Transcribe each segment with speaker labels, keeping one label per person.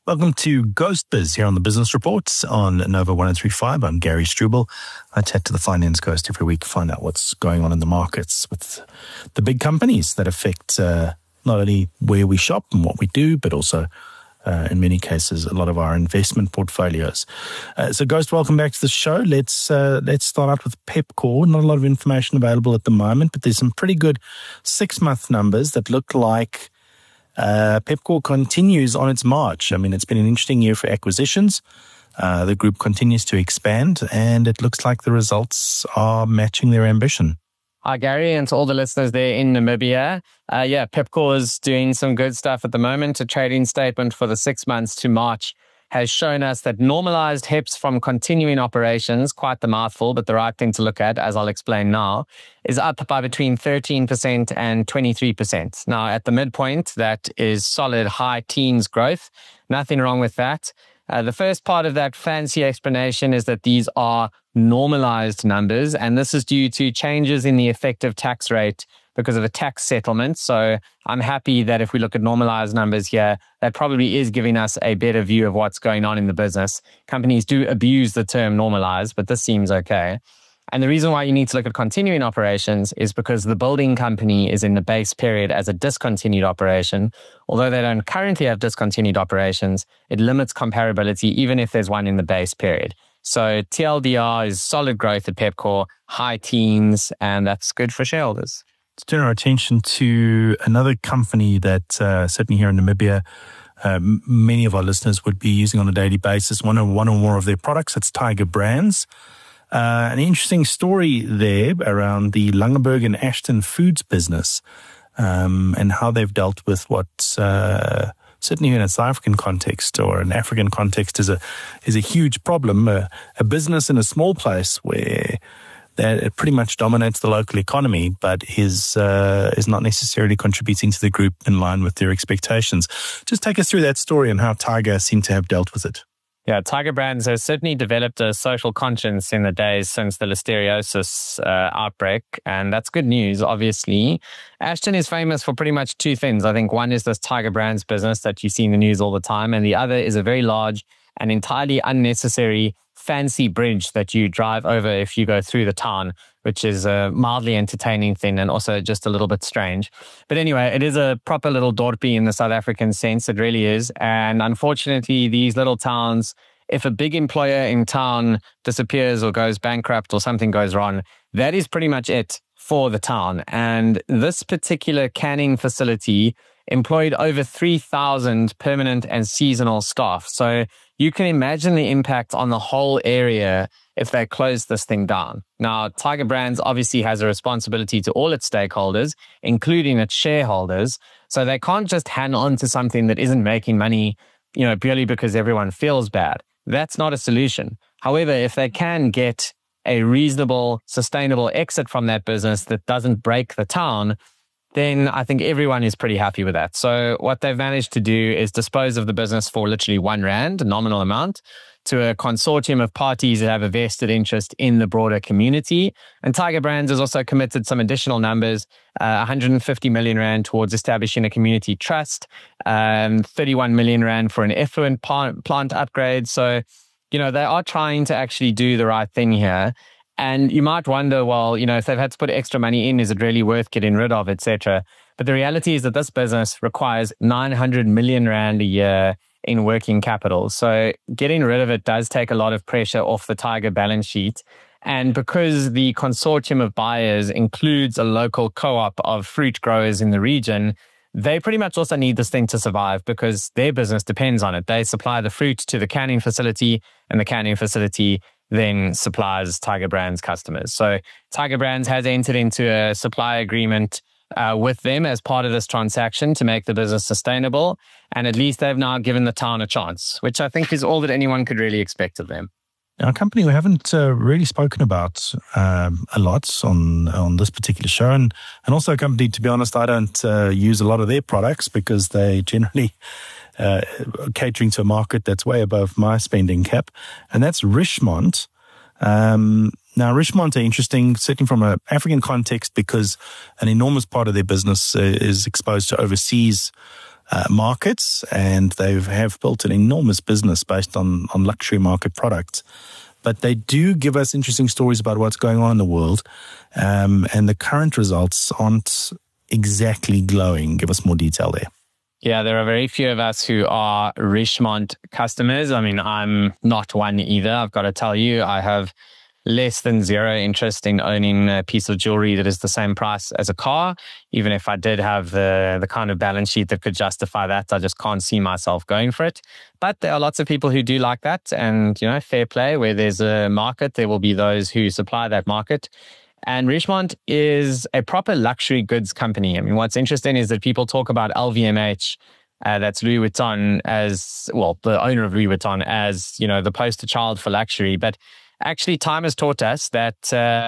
Speaker 1: Welcome to Ghost Biz here on the Business Reports on Nova 1035. I'm Gary Struble. I chat to the finance ghost every week, find out what's going on in the markets with the big companies that affect not only where we shop and what we do, but also in many cases, a lot of our investment portfolios. So Ghost, welcome back to the show. Let's start out with Pepkor. Not a lot of information available at the moment, but there's some pretty good 6-month numbers that look like Pepkor continues on its march. I mean, it's been an interesting year for acquisitions. The group continues to expand, and it looks like the results are matching their ambition.
Speaker 2: Hi, Gary, and to all the listeners there in Namibia. Pepkor is doing some good stuff at the moment. A trading statement for the 6 months to March has shown us that normalized HEPS from continuing operations, quite the mouthful, but the right thing to look at, as I'll explain now, is up by between 13% and 23%. Now, at the midpoint, that is solid high teens growth. Nothing wrong with that. The first part of that fancy explanation is that these are normalized numbers, and this is due to changes in the effective tax rate because of a tax settlement. So I'm happy that if we look at normalized numbers here, that probably is giving us a better view of what's going on in the business. Companies do abuse the term normalized, but this seems okay. And the reason why you need to look at continuing operations is because the building company is in the base period as a discontinued operation. Although they don't currently have discontinued operations, it limits comparability even if there's one in the base period. So TLDR is solid growth at Pepkor, high teens, and that's good for shareholders.
Speaker 1: Let's turn our attention to another company that certainly here in Namibia, many of our listeners would be using on a daily basis, one or more of their products. It's Tiger Brands. An interesting story there around the Langeberg and Ashton Foods business and how they've dealt with what certainly in a South African context or an African context is a huge problem. A business in a small place where that it pretty much dominates the local economy, but is not necessarily contributing to the group in line with their expectations. Just take us through that story and how Tiger seem to have dealt with it.
Speaker 2: Yeah, Tiger Brands has certainly developed a social conscience in the days since the listeriosis outbreak, and that's good news, obviously. Ashton is famous for pretty much two things. I think one is this Tiger Brands business that you see in the news all the time, and the other is a very large and entirely unnecessary fancy bridge that you drive over if you go through the town, which is a mildly entertaining thing and also just a little bit strange. But anyway, it is a proper little dorpie in the South African sense. It really is. And unfortunately, these little towns, if a big employer in town disappears or goes bankrupt or something goes wrong, that is pretty much it for the town. And this particular canning facility employed over 3,000 permanent and seasonal staff. So you can imagine the impact on the whole area if they close this thing down. Now, Tiger Brands obviously has a responsibility to all its stakeholders, including its shareholders. So they can't just hang on to something that isn't making money, purely because everyone feels bad. That's not a solution. However, if they can get a reasonable, sustainable exit from that business that doesn't break the town, then I think everyone is pretty happy with that. So what they've managed to do is dispose of the business for literally R1, a nominal amount, to a consortium of parties that have a vested interest in the broader community. And Tiger Brands has also committed some additional numbers, 150 million rand towards establishing a community trust, 31 million rand for an effluent plant upgrade. So, they are trying to actually do the right thing here. And you might wonder, well, if they've had to put extra money in, is it really worth getting rid of, etc.? But the reality is that this business requires 900 million rand a year in working capital. So getting rid of it does take a lot of pressure off the Tiger balance sheet. And because the consortium of buyers includes a local co-op of fruit growers in the region, they pretty much also need this thing to survive because their business depends on it. They supply the fruit to the canning facility, and the canning facility then supplies Tiger Brands customers. So Tiger Brands has entered into a supply agreement with them as part of this transaction to make the business sustainable. And at least they've now given the town a chance, which I think is all that anyone could really expect of them.
Speaker 1: Now, a company we haven't really spoken about a lot on this particular show, and also a company, to be honest, I don't use a lot of their products because they generally catering to a market that's way above my spending cap, and that's Richemont. Now, Richemont are interesting, certainly from an African context, because an enormous part of their business is exposed to overseas markets, and they have built an enormous business based on luxury market products. But they do give us interesting stories about what's going on in the world, and the current results aren't exactly glowing. Give us more detail there.
Speaker 2: Yeah, there are very few of us who are Richemont customers. I mean, I'm not one either. I've got to tell you, I have less than zero interest in owning a piece of jewelry that is the same price as a car. Even if I did have the kind of balance sheet that could justify that, I just can't see myself going for it. But there are lots of people who do like that. And, fair play. Where there's a market, there will be those who supply that market. And Richemont is a proper luxury goods company. I mean, what's interesting is that people talk about LVMH, that's Louis Vuitton, as, well, the owner of Louis Vuitton, as, the poster child for luxury. But actually, time has taught us that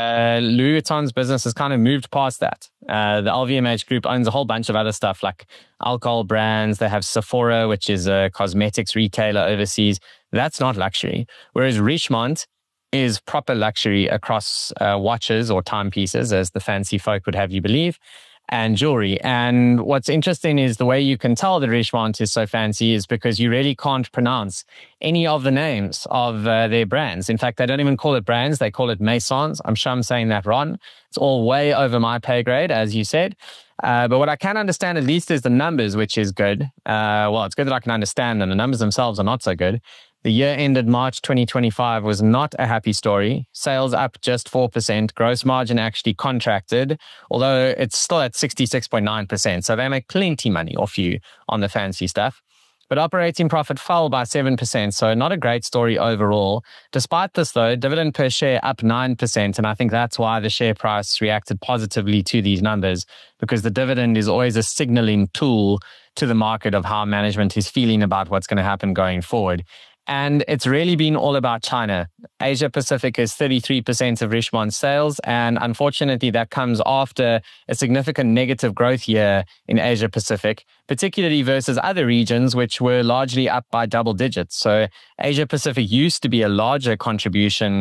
Speaker 2: Louis Vuitton's business has kind of moved past that. The LVMH group owns a whole bunch of other stuff like alcohol brands. They have Sephora, which is a cosmetics retailer overseas. That's not luxury. Whereas Richemont is proper luxury across watches or timepieces, as the fancy folk would have you believe, and jewelry. And what's interesting is the way you can tell that Richemont is so fancy is because you really can't pronounce any of the names of their brands. In fact, they don't even call it brands. They call it maisons. I'm sure I'm saying that wrong. It's all way over my pay grade, as you said. But what I can understand at least is the numbers, which is good. Well, it's good that I can understand them. The numbers themselves are not so good. The year ended March 2025 was not a happy story. Sales up just 4%. Gross margin actually contracted, although it's still at 66.9%. So they make plenty money off you on the fancy stuff. But operating profit fell by 7%, so not a great story overall. Despite this, though, dividend per share up 9%, and I think that's why the share price reacted positively to these numbers, because the dividend is always a signaling tool to the market of how management is feeling about what's going to happen going forward. And it's really been all about China. Asia Pacific is 33% of Richemont's sales. And unfortunately, that comes after a significant negative growth year in Asia Pacific, particularly versus other regions, which were largely up by double digits. So Asia Pacific used to be a larger contribution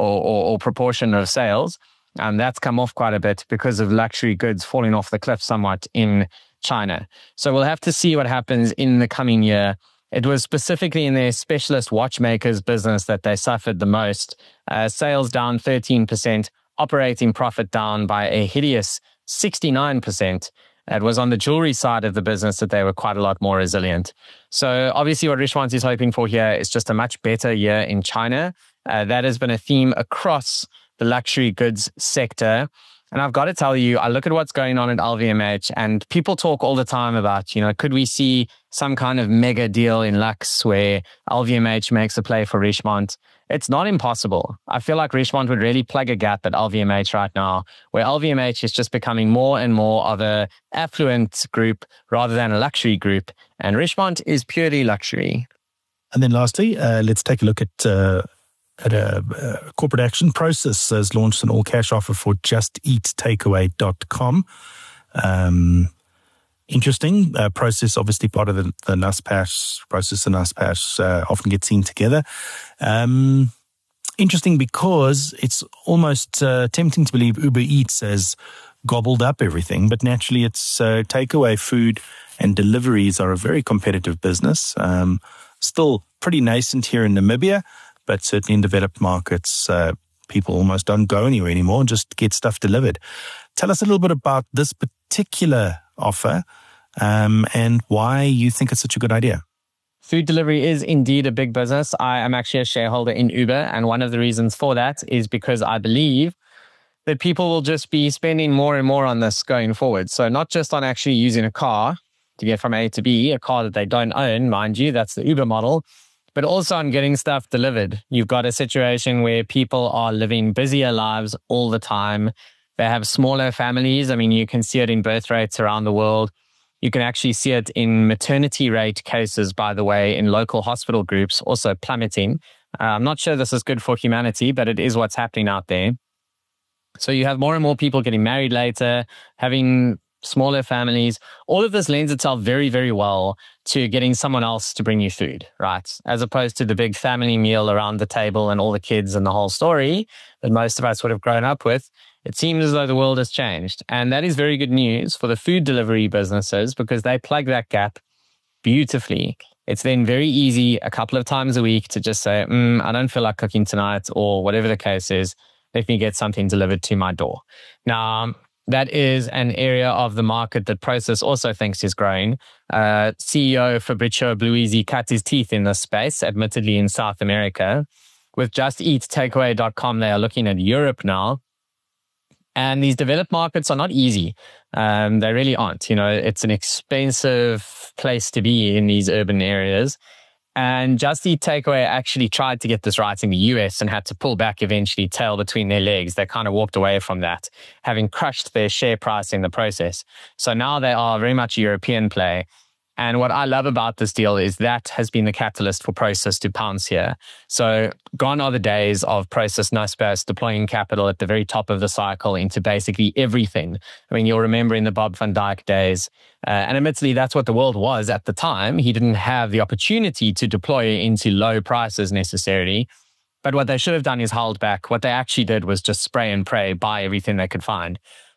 Speaker 2: or proportion of sales. And that's come off quite a bit because of luxury goods falling off the cliff somewhat in China. So we'll have to see what happens in the coming year. It was specifically in their specialist watchmakers business that they suffered the most. Sales down 13%, operating profit down by a hideous 69%. It was on the jewelry side of the business that they were quite a lot more resilient. So obviously what Richemont is hoping for here is just a much better year in China. That has been a theme across the luxury goods sector. And I've got to tell you, I look at what's going on at LVMH and people talk all the time about, could we see some kind of mega deal in Lux where LVMH makes a play for Richemont? It's not impossible. I feel like Richemont would really plug a gap at LVMH right now, where LVMH is just becoming more and more of a affluent group rather than a luxury group. And Richemont is purely luxury.
Speaker 1: And then lastly, let's take a look at a corporate action. Prosus has launched an all-cash offer for justeattakeaway.com. Interesting. Prosus, obviously part of the Naspers. Prosus and Naspers often get seen together. Interesting because it's almost tempting to believe Uber Eats has gobbled up everything, but naturally it's takeaway food and deliveries are a very competitive business. Still pretty nascent here in Namibia, but certainly in developed markets, people almost don't go anywhere anymore, just get stuff delivered. Tell us a little bit about this particular offer and why you think it's such a good idea.
Speaker 2: Food delivery is indeed a big business. I am actually a shareholder in Uber, and one of the reasons for that is because I believe that people will just be spending more and more on this going forward. So not just on actually using a car to get from A to B, a car that they don't own, mind you, that's the Uber model, but also on getting stuff delivered. You've got a situation where people are living busier lives all the time. They have smaller families. I mean, you can see it in birth rates around the world. You can actually see it in maternity rate cases, by the way, in local hospital groups, also plummeting. I'm not sure this is good for humanity, but it is what's happening out there. So you have more and more people getting married later, having smaller families. All of this lends itself very, very well to getting someone else to bring you food, right? As opposed to the big family meal around the table and all the kids and the whole story that most of us would have grown up with. It seems as though the world has changed. And that is very good news for the food delivery businesses because they plug that gap. beautifully, it's then very easy a couple of times a week to just say, I don't feel like cooking tonight, or whatever the case is, let me get something delivered to my door. Now, that is an area of the market that Prosus also thinks is growing. CEO Fabrizio Bluisi cut his teeth in this space, admittedly in South America. With Just Eat Takeaway.com, they are looking at Europe now. And these developed markets are not easy. They really aren't. It's an expensive place to be in these urban areas. And Just Eat Takeaway actually tried to get this right in the US and had to pull back eventually, tail between their legs. They kind of walked away from that, having crushed their share price in the process. So now they are very much a European play. And what I love about this deal is that has been the catalyst for Prosus to pounce here. So gone are the days of Prosus Naspers deploying capital at the very top of the cycle into basically everything. I mean, you'll remember in the Bob van Dijk days, and admittedly, that's what the world was at the time. He didn't have the opportunity to deploy into low prices necessarily. But what they should have done is held back. What they actually did was just spray and pray, buy everything they could find.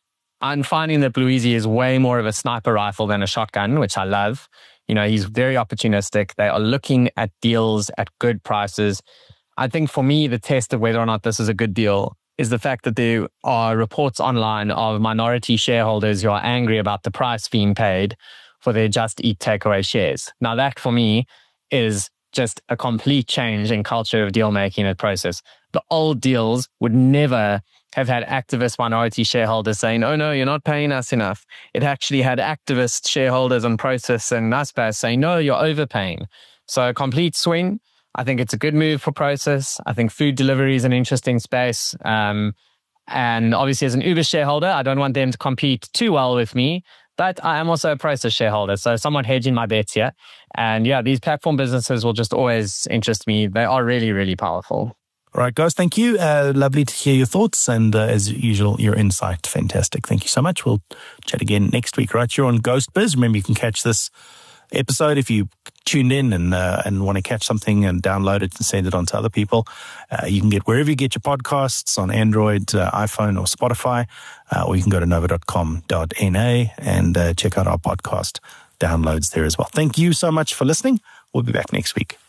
Speaker 2: I'm finding that Bluisi is way more of a sniper rifle than a shotgun, which I love. He's very opportunistic. They are looking at deals at good prices. I think for me, the test of whether or not this is a good deal is the fact that there are reports online of minority shareholders who are angry about the price being paid for their Just Eat Takeaway shares. Now, that for me is just a complete change in culture of deal making at Prosus. The old deals would never have had activist minority shareholders saying, oh no, you're not paying us enough. It actually had activist shareholders on Prosus and Naspers saying, no, you're overpaying. So a complete swing. I think it's a good move for Prosus. I think food delivery is an interesting space. And obviously as an Uber shareholder, I don't want them to compete too well with me, but I am also a Prosus shareholder. So somewhat hedging my bets here. And yeah, these platform businesses will just always interest me. They are really, really powerful.
Speaker 1: All right, guys, thank you. Lovely to hear your thoughts. And as usual, your insight, fantastic. Thank you so much. We'll chat again next week, right? You're on Ghost Biz. Remember, you can catch this episode if you tuned in and want to catch something and download it and send it on to other people. You can get wherever you get your podcasts, on Android, iPhone or Spotify, or you can go to nova.com.na and check out our podcast downloads there as well. Thank you so much for listening. We'll be back next week.